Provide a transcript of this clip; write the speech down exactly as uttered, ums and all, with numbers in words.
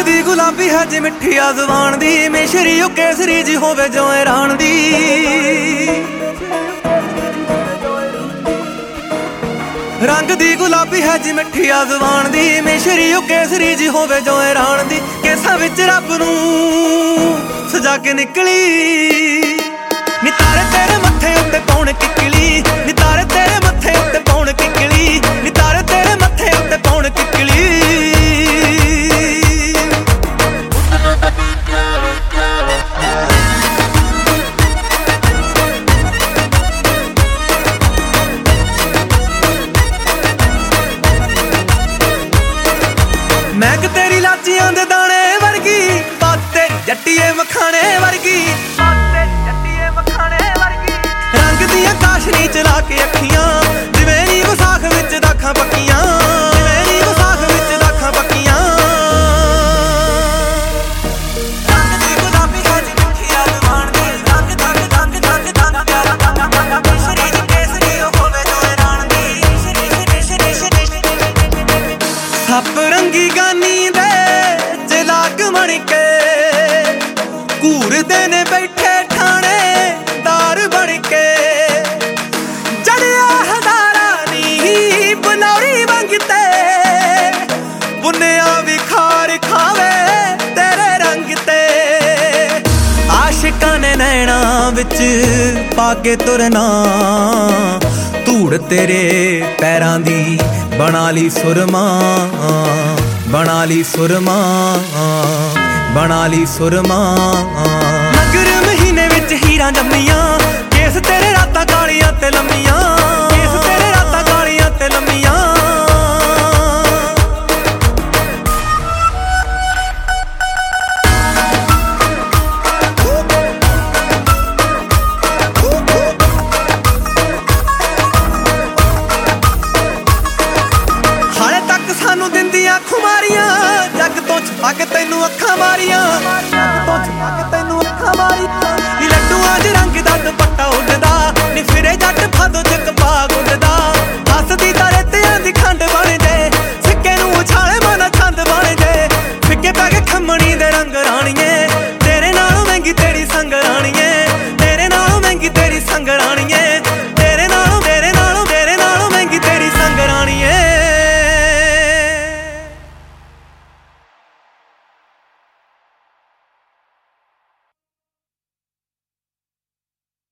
ਦੀ ਗੁਲਾਬੀ ਹੈ ਜੀ ਮਿੱਠੀ ਆ ਜ਼ੁਬਾਨ ਦੀ, ਮਿਸ਼ਰੀ ਉਹ ਕੇਸਰੀ ਜੀ ਹੋਵੇ ਜਿਉਂ ਰਾਣ ਦੀ। ਰੰਗ ਦੀ ਗੁਲਾਬੀ ਹੈ ਜੀ ਮਿੱਠੀ ਆ ਜ਼ੁਬਾਨ ਦੀ, ਮਿਸ਼ਰੀ ਉਹ ਕੇਸਰੀ ਜੀ ਹੋਵੇ ਜਿਉਂ ਰਾਣ ਦੀ। ਕੇਸਾਂ ਵਿੱਚ ਰੱਬ ਨੂੰ ਸਜਾ ਕੇ ਨਿਕਲੀ, ਨੀ ਤਾਰੇ ਤੇਰੇ ਮੱਥੇ ਉੱਤੇ ਪਾਉਣ ਕਿੱਕਲੀ, ਨੀ ਤਾਰੇ ਤੇਰੇ ਮੱਥੇ ਉੱਤੇ ਪਾਉਣ ਕਿੱਕਲੀ, ਨੀ ਤਾਰੇ ਤੇਰੇ ਮੱਥੇ ਉੱਤੇ ਪਾਉਣ ਕਿੱਕਲੀ। ਮੈਂ ਕਿ ਤੇਰੀ ਲਾਚੀਆਂ ਦੇ ਦਾਣੇ ਵਰਗੀ, ਬਾਤ ਤੇਰੀ ਜੱਟੀਏ ਮਖਾਣੇ ਵਰਗੀ, ਰੰਗ ਦੀਆਂ ਕਾਸ਼ਨੀ ਚਲਾ ਕੇ ਅੱਖੀਆਂ, ਜਿਵੇਂ ਨੀ ਵਿਸਾਖ ਵਿੱਚ ਦਾਖਾਂ ਪੱਕੀਆਂ, ਜਿਵੇਂ ਨੀ ਵਿਸਾਖ ਵਿੱਚ ਦਾਖਾਂ ਪੱਕੀਆਂ। ਰੰਗ ਦੀ ਗੁਲਾਬੀ ਹੈ ਜੀ ਮਿੱਠੀ ਆ ਜ਼ੁਬਾਨ ਦੀ, ਰੰਗ ਰੰਗ ਰੰਗ ਰੰਗ ਰੰਗ ਮਿਸ਼ਰੀ ਜੀ ਕੇਸਰੀ ਉਹ ਹੋਵੇ ਜਿਉਂ ਰਾਣ ਦੀ। ਸੱਪ ਰੰਗੀ ਗਾਨੀ ਦੇ ਜੇ ਲਾਗ ਮਣ ਕੇ, ਘੂਰਦੇ ਨੇ ਬੈਠੇ ਠਾਣੇਦਾਰ ਬਣ ਕੇ, ਜੜਿਆ ਹਜ਼ਾਰਾਂ ਨੀ ਬਨੌਰੀ ਵਾਂਗ ਤੇ, ਬੁੰਨਿਆ ਵੀ ਖਾਰ ਖਾਵੇ ਤੇਰੇ ਰੰਗ ਤੇ। ਆਸ਼ਿਕਾਂ ਨੇ ਨੈਣਾਂ ਵਿੱਚ ਪਾ ਕੇ ਤੁਰਨਾ, ਧੂੜ ਤੇਰੇ ਪੈਰਾਂ ਦੀ ਬਣਾ ਲਈ ਸੁਰਮਾ, ਬਣਾ ਲਈ ਸੁਰਮਾ, ਬਣਾ ਲਈ ਸੁਰਮਾ। ਮਗਰ ਮਹੀਨੇ ਵਿੱਚ ਹੀਰਾਂ ਜੰਮੀਆਂ, ਕੇਸ ਤੇਰੇ ਰਾਤਾਂ ਕਾਲੀਆਂ ਤੇ ਲੰਮੀਆਂ, ਕੇਸ ਤੇਰੇ ਰਾਤਾਂ ਕਾਲੀਆਂ ਤੇ ਲੰਮੀਆਂ। ਹਾਲੇ ਤੱਕ ਸਾਨੂੰ ਦਿੰਦੀਆਂ ਖੁਮਾਰੀਆਂ, ਜੱਗ ਤੋਂ ਛਪਾ ਕੇ ਤੈਨੂੰ ਅੱਖਾਂ ਮਾਰੀਆਂ, ਜੱਗ ਤੋਂ ਛਪਾ ਕੇ ਤੈਨੂੰ ਅੱਖਾਂ ਮਾਰੀਆਂ। ਨੀ ਲੱਡੂਆਂ 'ਚ ਰੰਗ ਦਾ ਦੁਪੱਟਾ